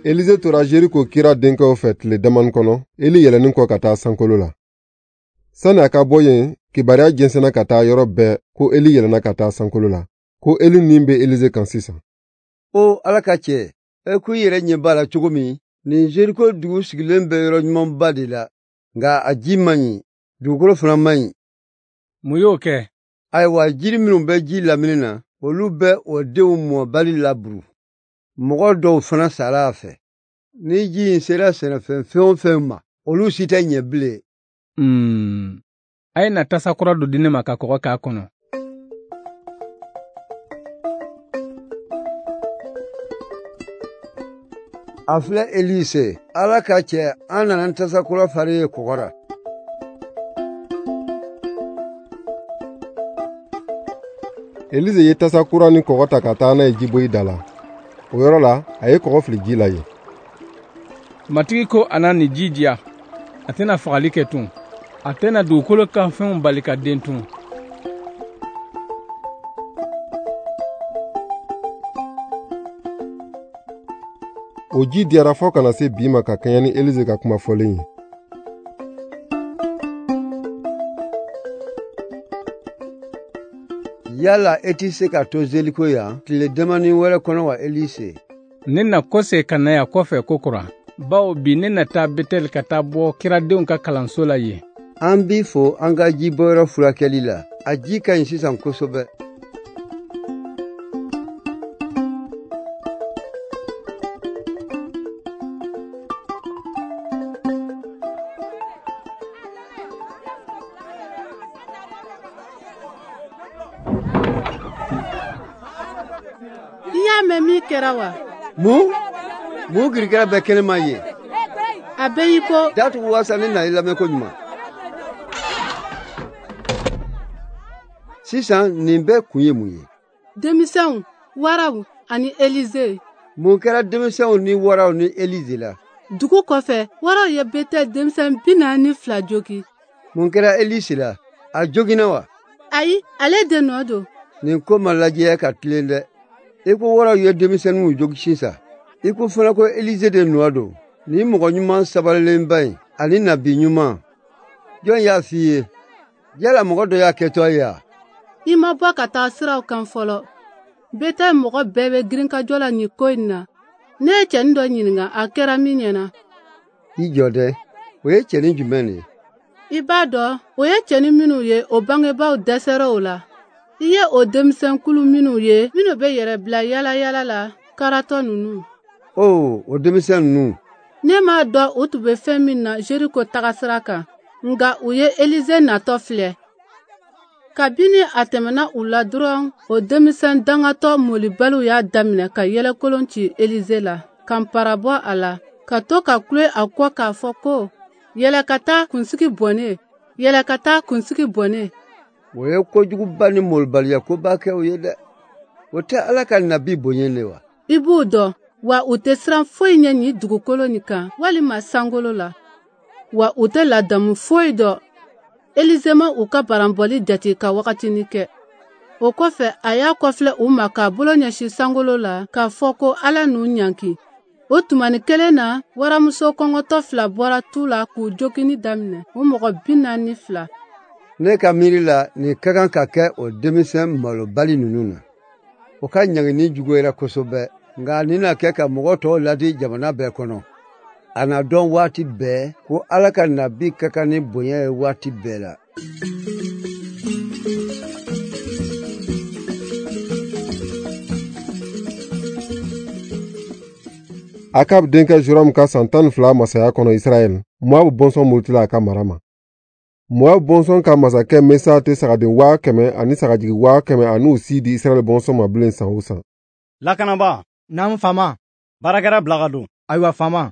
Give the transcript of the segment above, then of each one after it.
Elize tora Jeriko kira denkɛw fɛ tile daman kɔnɔ, Eli yɛlɛnin kɔ ka taa sankolo la. Sani a ka bɔ yen, kibaruya jɛnsɛnna ka taa yɔrɔ bɛɛ ko Eli yɛlɛnna ka taa sankolo la, ko Eli nin bɛ Elize kan sisan. O Ala ka cɛ, e ko i yɛrɛ ɲɛ b'a la cogo min, nin Jeriko dugu sigilen bɛ yɔrɔ ɲumanba de la, nka a ji man ɲi, dugukolo fana man ɲi. Mun y'o kɛ? Ayiwa, jiri minnu bɛ ji lamini na, olu bɛ o denw mɔbali laburu. Mɔgɔ dɔw fana sara a fɛ. Ni ji in sera sɛnɛfɛn fɛn o fɛn ma, olu si tɛ ɲɛ bilen. A ye na tasa kura dɔ di ne ma ka kɔgɔ k'a kɔnɔ. A filɛ Elise, Ala ka cɛ, an nana tasa kura fari ye kɔgɔ ra. Elize ye tasa kura ni kɔgɔ ta ka taa n'a ye jiboyi da la. O yɔrɔ la, a ye kɔgɔ fili ji la yen. Matigi ko a na nin ji diya, a tɛna fagali kɛ tun. A tɛna dugukolo ka fɛnw bali ka den tun. O ji diyara fɔ kana se bi ma ka kɛɲɛ ni Elize ka kuma fɔlen ye. Yala e tɛ se ka to Jeriko yan tile damani wɛrɛ kɔnɔ wa Elise? Ne na kɔse ka na yan kɔfɛ kokura. Bawo bi ne na taa Betel ka taa bɔ kiradenw ka kalanso la yen. An b'i fo an ka jibɔyɔrɔ furakɛli la. A ji ka ɲi sisan kosɛbɛ. I y'a mɛn min kɛra wa? Mun kirikɛra bɛ kɛnɛma ye? A bɛ y'i ko. Datugu wasa ne na i lamɛn ko ɲuman. Sisan nin bɛɛ kun ye mun ye? Denmisɛnw, waraw ani Elize. Mun kɛra denmisɛnw ni waraw ni Elize la? Dugu kɔfɛ, waraw ye Betel denmisɛn 42 jogi. Mun kɛra Elise la? A joginna wa? Ayi, ale de nɔ don. Nin ko ma lajɛya ka tilen dɛ. I ko waraw ye denmisɛnninw jogi sisan. I ko fana ko Elize de nɔ don. Ni mɔgɔ ɲuman sabalilenba in ani nabi ɲuman. Jɔn y'a f'i ye? Yala mɔgɔ dɔ y'a kɛtɔ ye wa? I ma bɔ ka taa siraw kan fɔlɔ. Betel mɔgɔ bɛɛ bɛ girinkajɔ la nin ko in na. Ne ye cɛnin dɔ ɲininka a kɛra min ɲɛna. I jɔ dɛ. O ye cɛnin jumɛn de ye? I b'a dɔn, o ye cɛnin minnu ye o bangebaaw dɛsɛra o la. I ye o denmisɛnkulu minnu ye minnu bɛ yɛrɛ bila yala la karatɔ ninnu. O denmisɛn ninnu. Ne m'a dɔn u tun bɛ fɛn min na Jeriko tagasira kan, nka u ye Elize natɔ filɛ. Kabini a tɛmɛna u la dɔrɔn, o denmisɛn dangatɔ molibaliw y'a daminɛ ka yɛlɛkolon ci Elize la, ka npara bɔ a la, ka to ka kule a kɔ k'a fɔ ko, yɛlɛ ka taa kunsigi bɔnnen, yɛlɛ ka taa kunsigi bɔnnen. O ye kojuguba ni molibaliya koba kɛ o ye dɛ. O tɛ Ala ka nabi bonya le wa? I b'u dɔn, wa u tɛ siran foyi ɲɛ nin dugukolo nin kan walima sankolo la, wa u tɛ ladamu foyi dɔn. Elize ma u ka baranbɔli jate ka wagatini kɛ. O kɔfɛ a y'a kɔfilɛ u ma k'a bolo ɲɛsin sankolo la k'a fɔ ko Ala n'u ɲanki. O tumani kelen na waramuso kɔngɔtɔ 2 bɔra tu la k'u jogini daminɛ, o mɔgɔ 42. Ne ka miiri la nin ka kan ka kɛ o denmisɛn malobali ninnu na. O ka ɲangini juguyara kosɛbɛ, nka nin na kɛ ka mɔgɔ tɔw ladi jamana bɛɛ kɔnɔ. A na dɔn waati bɛɛ ko Ala ka nabi ka kan ni bonya ye waati bɛɛ la. Akab denkɛ Joram ka san 12 masaya kɔnɔ Israɛl, Moab bɔnsɔn murutila a ka mara ma. Moab bɔnsɔn ka masakɛ Mesa tɛ sagaden 100,000 ani sagajigi 100,000 an'u si di Israɛl bɔnsɔn ma bilen san o san. Lakanaba, naamu faama, baarakɛra bila ka don. Ayiwa faama.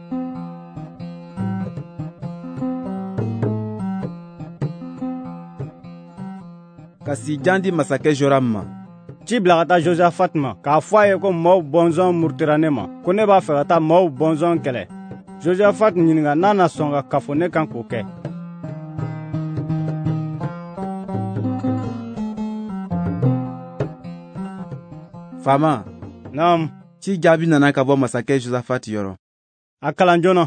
Ka si jan di masakɛ Joram ma. Ci bila ka taa Josafat ma k'a fɔ a ye ko Moab bɔnsɔn murutira ne ma, ko ne b'a fɛ ka taa Moab bɔnsɔn kɛlɛ. Josafat ɲininka n'a na sɔn ka kafo ne kan k'o kɛ. Faama. Naam. ci jaabi nana ka bɔ masakɛ Josafati yɔrɔ. A kalan joona.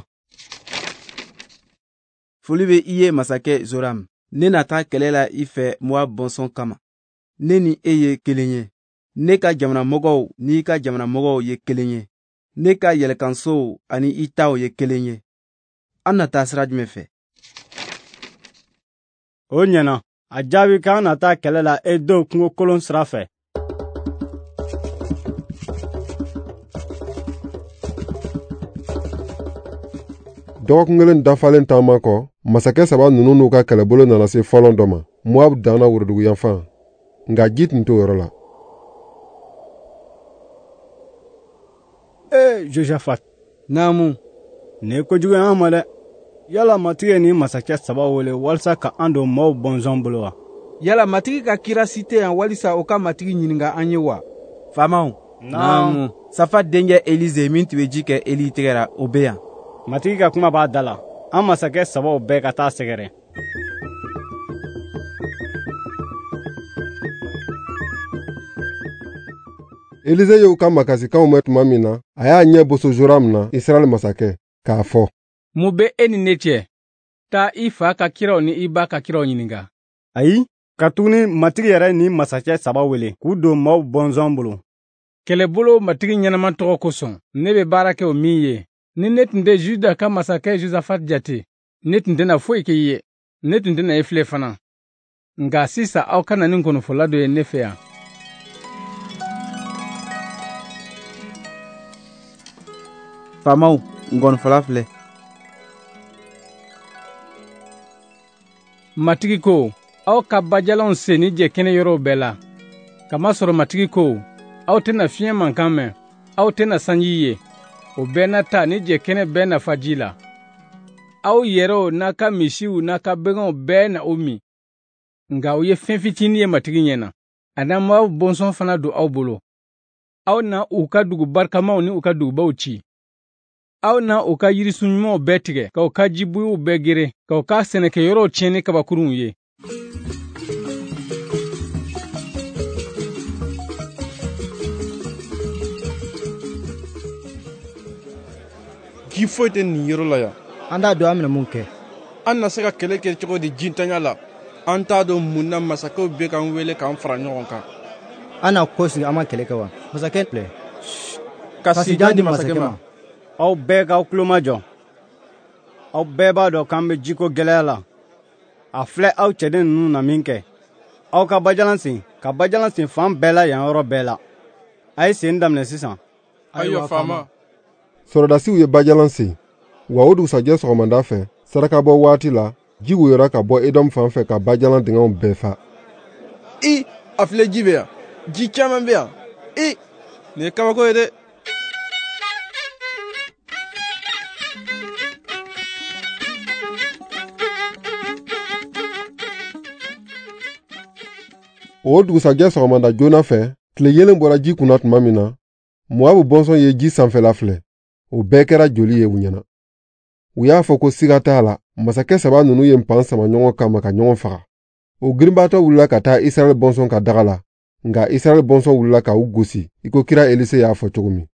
Foli bɛ i ye masakɛ Joram. Ne na taa kɛlɛ la i fɛ Moab bɔnsɔn kama. Ne ni e ye kelen ye. Ne ka jamanamɔgɔw n'i ka jamanamɔgɔw ye kelen ye. Ne ka yɛlɛkansow ani i taw ye kelen ye. An na taa sira jumɛn fɛ? O ɲɛna. A jaabi k'an na taa kɛlɛ la Edom kungo kolon sira fɛ. dɔgɔkun kelen dafalen taama kɔ masakɛ saba ninnu n'u ka kɛlɛbolo nana se fɔlɔn dɔ ma Moab danna worodugu yanfan nka ji tun t'o yɔrɔ la. Josafat. Naamu. Nin ye kojugu ye an ma dɛ. Yala matigi ye nin masakɛ saba wele walasa ka an don maaw bɔnsɔn bolo wa? Yala matigi ka kira si tɛ yan walisa o ka matigi ɲininka an ye wa? Faamaw. Naamu. Safat denkɛ Elize min tun bɛ ji kɛ Eli tɛgɛ la o bɛ yan. Matigi ka kuma b'a da la. An masakɛ sabaw bɛɛ ka taa sɛgɛrɛ. Elize y'u ka makasikanw mɛn tuma min na a y'a ɲɛ boso Joram na Israɛl masakɛ k'a fɔ. Mun bɛ e ni ne cɛ? Taa i fa ka kiraw ni i ba ka kiraw ɲininka. Ayi, katuguni matigi yɛrɛ ni masakɛ saba wele k'u don maaw bɔnsɔn bolo. Kɛlɛbolo matigi ɲɛnama tɔgɔ kosɔn ne bɛ baara kɛ o min ye. Ni ne tun tɛ Juda ka masakɛ Josafat jate, ne tun tɛna foyi kɛ i ye. Ne tun tɛna e filɛ fana. Nka sisan aw ka na ni nkɔnɔfɔla dɔ ye ne fɛ yan. Faamaw, nkɔnɔfɔla filɛ. Matigi ko, aw ka bajalanw sen ni jɛ kɛnɛ yɔrɔw bɛɛ la. Kamasɔrɔ matigi ko, aw tɛna fiɲɛ mankan mɛn, aw tɛna sanji ye. O bɛɛ na ta ni jɛ kɛnɛ bɛɛ nafa ji la. Aw yɛrɛw n'a ka misiw n'a ka baganw bɛɛ na o min. Nka o ye fɛn fitinin ye matigi ɲɛna. A na m'aw bɔnsɔn fana don aw bolo. Aw na u ka dugu barikamaw ni u ka dugubaw ci. Aw na u ka yirisun ɲumanw bɛɛ tigɛ, k'aw ka jibuyiw bɛɛ gere, k'aw ka sɛnɛkɛyɔrɔw tiɲɛ ni kabakurunw ye. Ji foyi tɛ nin yɔrɔ la yan. An t'a dɔn an bɛna mun kɛ. An na se ka kɛlɛ kɛ cogo di jintanya la. An t'a dɔn mun na masakɛw bɛ k'an wele k'an fara ɲɔgɔn kan. An na kɔ sigi an ma kɛlɛ kɛ wa? Masakɛ filɛ. Ka sijan di masakɛ ma. Aw bɛɛ k'aw tulo majɔ. Aw bɛɛ b'a dɔn k'an bɛ jiko gɛlɛya la. A filɛ aw cɛden ninnu na min kɛ. Aw ka bajalan sen, ka bajalan sen fan bɛɛ la yan yɔrɔ bɛɛ la. A ye sen daminɛ sisan. Ayiwa faama. Sɔrɔdasiw ye bajalan sen, wa o dugusajɛ sɔgɔmada fɛ sarakabɔ waati la ji woyora ka bɔ Edom fan fɛ ka bajalan dingɛw bɛɛ fa. A filɛ ji bɛ yan. Ji caman bɛ yan. Nin ye kabako ye dɛ. O dugusajɛ sɔgɔmada joona fɛ tile yelen bɔra ji kunna tuma min na Moab bɔnsɔn ye ji sanfɛla filɛ. O bɛɛ kɛra joli ye u ɲɛna. U y'a fɔ ko siga t'a la masakɛ saba ninnu ye pan sama ɲɔgɔn kama ka ɲɔgɔn faga. O girinbaatɔ wulila ka taa Israɛl bɔnsɔn ka daga la, nka Israɛl bɔnsɔn wulila k'u gosi i ko kira Elise y'a fɔ cogo min.